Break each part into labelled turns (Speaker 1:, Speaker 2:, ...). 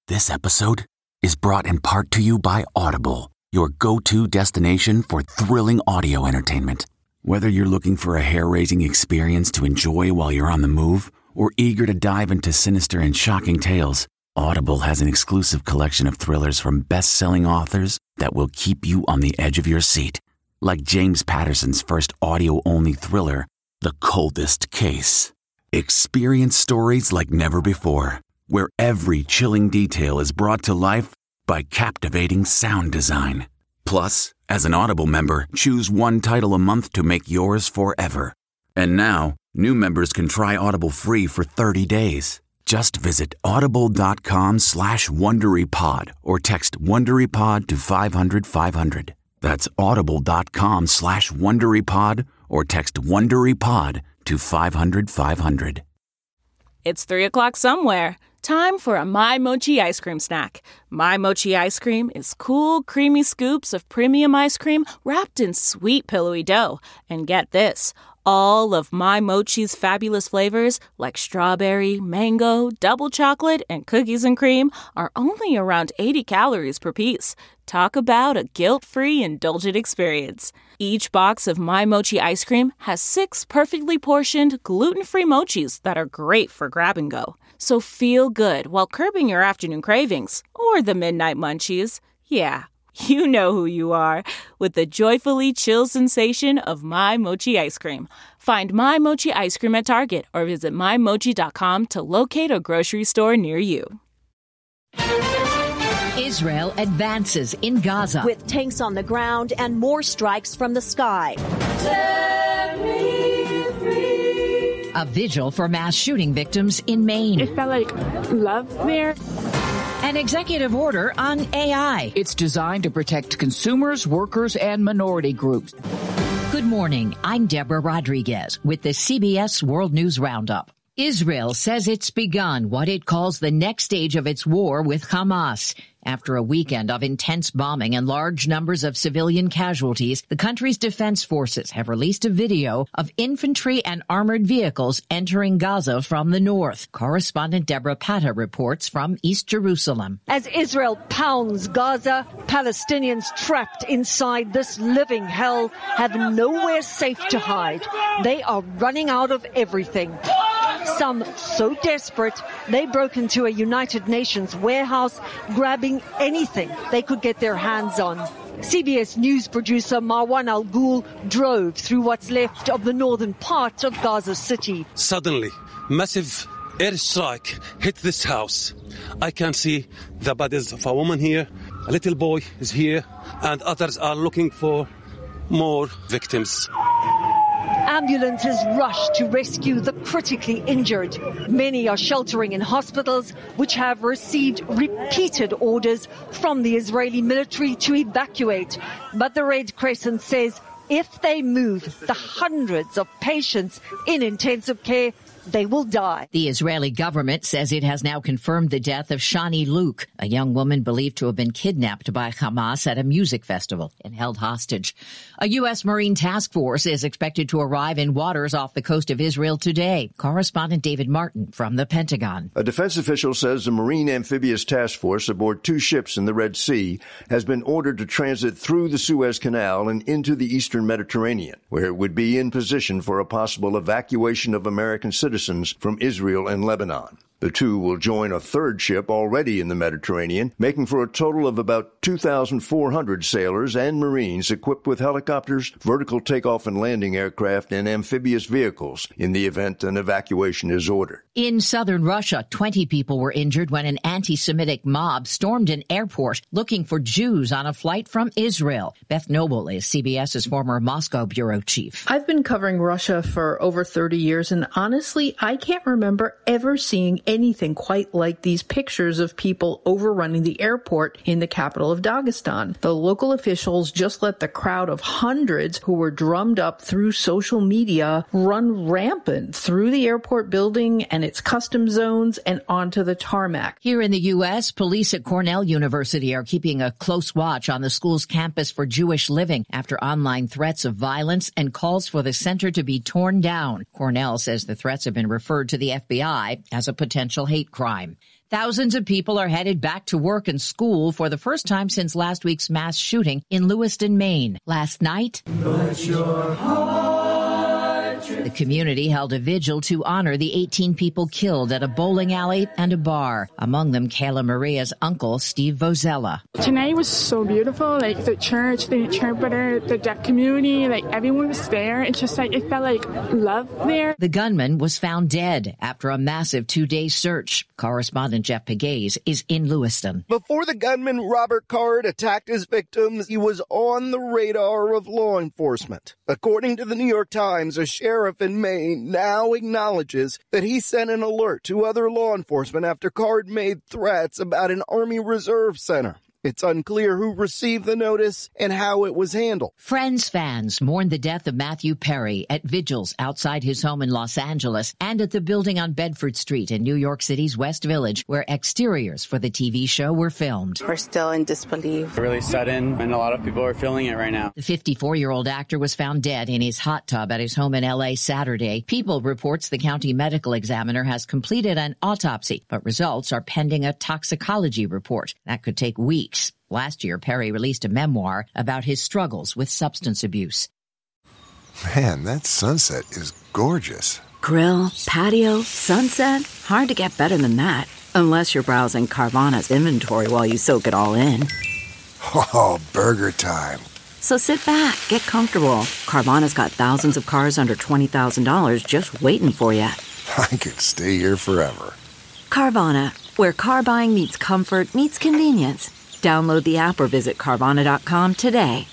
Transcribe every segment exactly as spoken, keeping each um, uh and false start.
Speaker 1: This episode is brought in part to you by Audible, your go-to destination for thrilling audio entertainment. Whether you're looking for a hair-raising experience to enjoy while you're on the move or eager to dive into sinister and shocking tales, Audible has an exclusive collection of thrillers from best-selling authors that will keep you on the edge of your seat. Like James Patterson's first audio-only thriller, The Coldest Case. Experience stories like never before, where every chilling detail is brought to life by captivating sound design. Plus, as an Audible member, choose one title a month to make yours forever. And now, new members can try Audible free for thirty days. Just visit audible.com slash WonderyPod or text WonderyPod to five hundred five hundred. That's audible.com slash WonderyPod or text WonderyPod to five hundred five hundred.
Speaker 2: It's three o'clock somewhere. Time for a My Mochi ice cream snack. My Mochi ice cream is cool, creamy scoops of premium ice cream wrapped in sweet, pillowy dough. And get this, all of My Mochi's fabulous flavors, like strawberry, mango, double chocolate, and cookies and cream, are only around eighty calories per piece. Talk about a guilt-free, indulgent experience. Each box of My Mochi ice cream has six perfectly portioned, gluten-free mochis that are great for grab and go. So feel good while curbing your afternoon cravings or the midnight munchies. Yeah, you know who you are with the joyfully chill sensation of My Mochi ice cream. Find My Mochi ice cream at Target or visit my mochi dot com to locate a grocery store near you.
Speaker 3: Israel advances in Gaza
Speaker 4: with tanks on the ground and more strikes from the sky.
Speaker 3: Set me free. A vigil for mass shooting victims in Maine.
Speaker 5: It felt like love there.
Speaker 3: An executive order on A I.
Speaker 6: It's designed to protect consumers, workers, and minority groups.
Speaker 3: Good morning. I'm Deborah Rodriguez with the C B S World News Roundup. Israel says it's begun what it calls the next stage of its war with Hamas. After a weekend of intense bombing and large numbers of civilian casualties, the country's defense forces have released a video of infantry and armored vehicles entering Gaza from the north. Correspondent Deborah Patta reports from East Jerusalem.
Speaker 4: As Israel pounds Gaza, Palestinians trapped inside this living hell have nowhere safe to hide. They are running out of everything. Some so desperate, they broke into a United Nations warehouse, grabbing anything they could get their hands on. C B S News producer Marwan Al-Ghul drove through what's left of the northern part of Gaza City.
Speaker 7: Suddenly, massive airstrike hit this house. I can see the bodies of a woman here, a little boy is here, and others are looking for more victims.
Speaker 4: Ambulances rush to rescue the critically injured. Many are sheltering in hospitals, which have received repeated orders from the Israeli military to evacuate. But the Red Crescent says if they move the hundreds of patients in intensive care, they will die.
Speaker 3: The Israeli government says it has now confirmed the death of Shani Luke, a young woman believed to have been kidnapped by Hamas at a music festival and held hostage. A U S Marine task force is expected to arrive in waters off the coast of Israel today. Correspondent David Martin from the Pentagon.
Speaker 8: A defense official says a Marine amphibious task force aboard two ships in the Red Sea has been ordered to transit through the Suez Canal and into the eastern Mediterranean, where it would be in position for a possible evacuation of American citizens from Israel and Lebanon. The two will join a third ship already in the Mediterranean, making for a total of about two thousand four hundred sailors and Marines equipped with helicopters, vertical takeoff and landing aircraft, and amphibious vehicles in the event an evacuation is ordered.
Speaker 3: In southern Russia, twenty people were injured when an anti-Semitic mob stormed an airport looking for Jews on a flight from Israel. Beth Noble is CBS's former Moscow bureau chief.
Speaker 9: I've been covering Russia for over thirty years, and honestly, I can't remember ever seeing anything quite like these pictures of people overrunning the airport in the capital of Dagestan. The local officials just let the crowd of hundreds who were drummed up through social media run rampant through the airport building and its custom zones and onto the tarmac.
Speaker 3: Here in the U S, police at Cornell University are keeping a close watch on the school's campus for Jewish living after online threats of violence and calls for the center to be torn down. Cornell says the threats have been referred to the F B I as a potential hate crime. Thousands of people are headed back to work and school for the first time since last week's mass shooting in Lewiston, Maine. Last night, put your heart. The community held a vigil to honor the eighteen people killed at a bowling alley and a bar. Among them, Kayla Maria's uncle, Steve Vozella.
Speaker 5: Tonight was so beautiful. Like the church, the interpreter, the deaf community, like everyone was there. It's just like it felt like love there.
Speaker 3: The gunman was found dead after a massive two-day search. Correspondent Jeff Pegues is in Lewiston.
Speaker 10: Before the gunman Robert Card attacked his victims, he was on the radar of law enforcement. According to the New York Times, a sheriff in Maine now acknowledges that he sent an alert to other law enforcement after Card made threats about an Army Reserve Center. It's unclear who received the notice and how it was handled.
Speaker 3: Friends fans mourned the death of Matthew Perry at vigils outside his home in Los Angeles and at the building on Bedford Street in New York City's West Village, where exteriors for the T V show were filmed.
Speaker 11: We're still in disbelief.
Speaker 12: Really sudden, and a lot of people are feeling it right now.
Speaker 3: The fifty-four-year-old actor was found dead in his hot tub at his home in L A Saturday. People reports the county medical examiner has completed an autopsy, but results are pending a toxicology report. That could take weeks. Last year, Perry released a memoir about his struggles with substance abuse.
Speaker 13: Man, that sunset is gorgeous.
Speaker 14: Grill, patio, sunset. Hard to get better than that. Unless you're browsing Carvana's inventory while you soak it all in.
Speaker 13: Oh, burger time.
Speaker 14: So sit back, get comfortable. Carvana's got thousands of cars under twenty thousand dollars just waiting for you.
Speaker 13: I could stay here forever.
Speaker 14: Carvana, where car buying meets comfort meets convenience. Download the app or visit Carvana dot com today.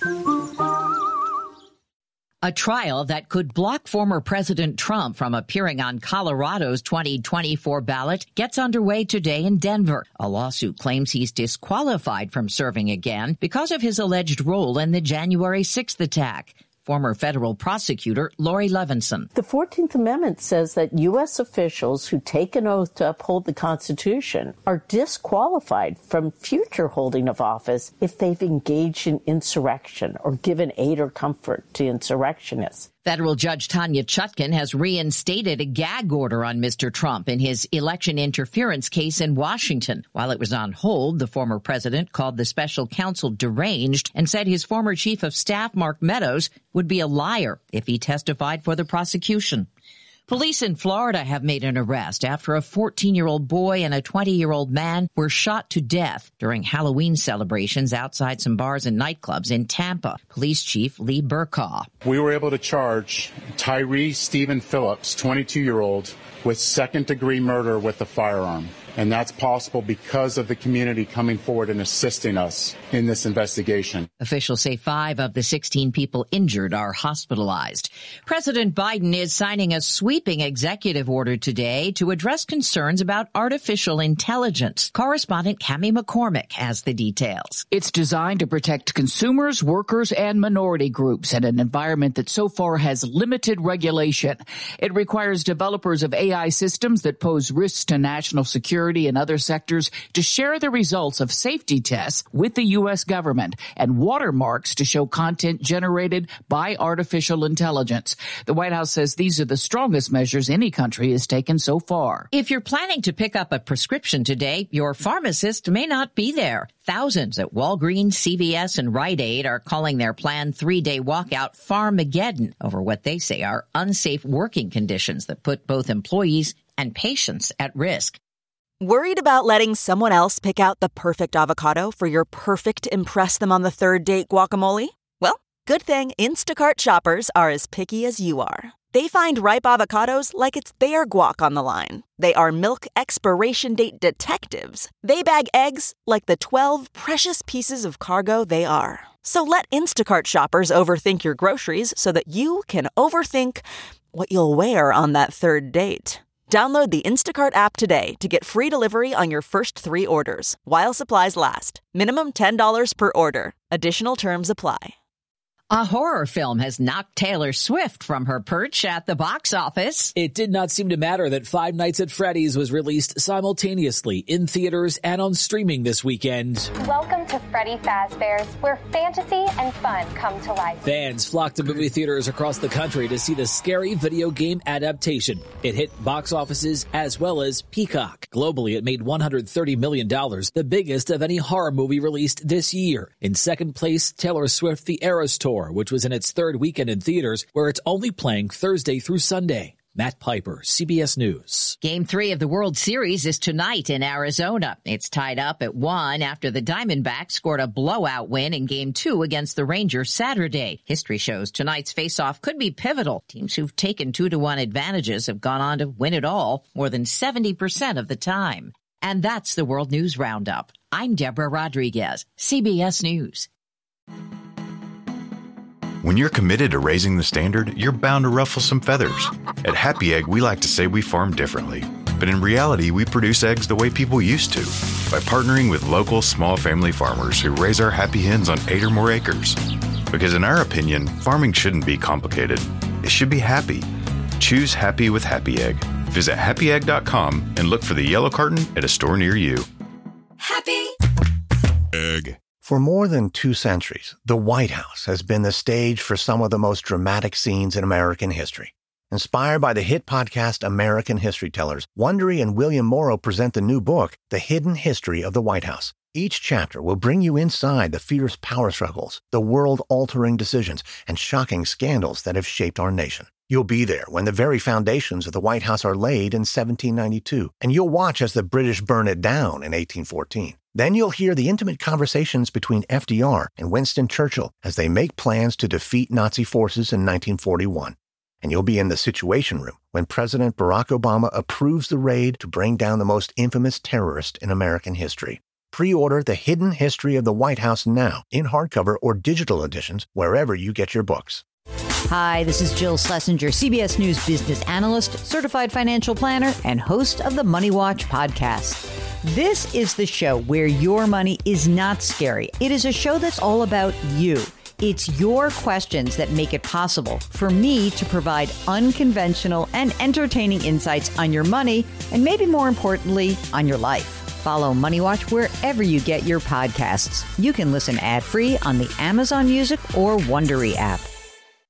Speaker 3: A trial that could block former President Trump from appearing on Colorado's twenty twenty-four ballot gets underway today in Denver. A lawsuit claims he's disqualified from serving again because of his alleged role in the January sixth attack. Former federal prosecutor Lori Levinson.
Speaker 15: The fourteenth Amendment says that U S officials who take an oath to uphold the Constitution are disqualified from future holding of office if they've engaged in insurrection or given aid or comfort to insurrectionists.
Speaker 3: Federal Judge Tanya Chutkan has reinstated a gag order on Mister Trump in his election interference case in Washington. While it was on hold, the former president called the special counsel deranged and said his former chief of staff, Mark Meadows, would be a liar if he testified for the prosecution. Police in Florida have made an arrest after a fourteen-year-old boy and a twenty-year-old man were shot to death during Halloween celebrations outside some bars and nightclubs in Tampa. Police Chief Lee Burkaw.
Speaker 16: We were able to charge Tyree Stephen Phillips, twenty-two-year-old, with second-degree murder with a firearm. And that's possible because of the community coming forward and assisting us in this investigation.
Speaker 3: Officials say five of the sixteen people injured are hospitalized. President Biden is signing a sweeping executive order today to address concerns about artificial intelligence. Correspondent Cammie McCormick has the details.
Speaker 6: It's designed to protect consumers, workers, and minority groups in an environment that so far has limited regulation. It requires developers of A I systems that pose risks to national security and other sectors to share the results of safety tests with the U S government and watermarks to show content generated by artificial intelligence. The White House says these are the strongest measures any country has taken so far.
Speaker 3: If you're planning to pick up a prescription today, your pharmacist may not be there. Thousands at Walgreens, C V S, and Rite Aid are calling their planned three-day walkout Pharmageddon over what they say are unsafe working conditions that put both employees and patients at risk.
Speaker 17: Worried about letting someone else pick out the perfect avocado for your perfect impress-them-on-the-third-date guacamole? Well, good thing Instacart shoppers are as picky as you are. They find ripe avocados like it's their guac on the line. They are milk expiration date detectives. They bag eggs like the twelve precious pieces of cargo they are. So let Instacart shoppers overthink your groceries so that you can overthink what you'll wear on that third date. Download the Instacart app today to get free delivery on your first three orders, while supplies last. Minimum ten dollars per order. Additional terms apply.
Speaker 3: A horror film has knocked Taylor Swift from her perch at the box office.
Speaker 11: It did not seem to matter that Five Nights at Freddy's was released simultaneously in theaters and on streaming this weekend.
Speaker 18: Welcome to Freddy Fazbear's, where fantasy and fun come to life.
Speaker 11: Fans flocked to movie theaters across the country to see the scary video game adaptation. It hit box offices as well as Peacock. Globally, it made one hundred thirty million dollars, the biggest of any horror movie released this year. In second place, Taylor Swift: The Eras Tour, which was in its third weekend in theaters, where it's only playing Thursday through Sunday. Matt Piper, C B S News.
Speaker 3: Game three of the World Series is tonight in Arizona. It's tied up at one after the Diamondbacks scored a blowout win in Game two against the Rangers Saturday. History shows tonight's face-off could be pivotal. Teams who've taken two to one advantages have gone on to win it all more than seventy percent of the time. And that's the World News Roundup. I'm Deborah Rodriguez, C B S News.
Speaker 19: When you're committed to raising the standard, you're bound to ruffle some feathers. At Happy Egg, we like to say we farm differently. But in reality, we produce eggs the way people used to, by partnering with local small family farmers who raise our happy hens on eight or more acres. Because in our opinion, farming shouldn't be complicated. It should be happy. Choose happy with Happy Egg. Visit happy egg dot com and look for the yellow carton at a store near you.
Speaker 20: Happy
Speaker 19: Egg.
Speaker 21: For more than two centuries, the White House has been the stage for some of the most dramatic scenes in American history. Inspired by the hit podcast American History Tellers, Wondery and William Morrow present the new book, The Hidden History of the White House. Each chapter will bring you inside the fierce power struggles, the world-altering decisions, and shocking scandals that have shaped our nation. You'll be there when the very foundations of the White House are laid in seventeen ninety-two, and you'll watch as the British burn it down in eighteen fourteen. Then you'll hear the intimate conversations between F D R and Winston Churchill as they make plans to defeat Nazi forces in nineteen forty-one. And you'll be in the Situation Room when President Barack Obama approves the raid to bring down the most infamous terrorist in American history. Pre-order The Hidden History of the White House now in hardcover or digital editions wherever you get your books.
Speaker 22: Hi, this is Jill Schlesinger, C B S News business analyst, certified financial planner, and host of the Money Watch podcast. This is the show where your money is not scary. It is a show that's all about you. It's your questions that make it possible for me to provide unconventional and entertaining insights on your money, and maybe more importantly, on your life. Follow Money Watch wherever you get your podcasts. You can listen ad-free on the Amazon Music or Wondery app.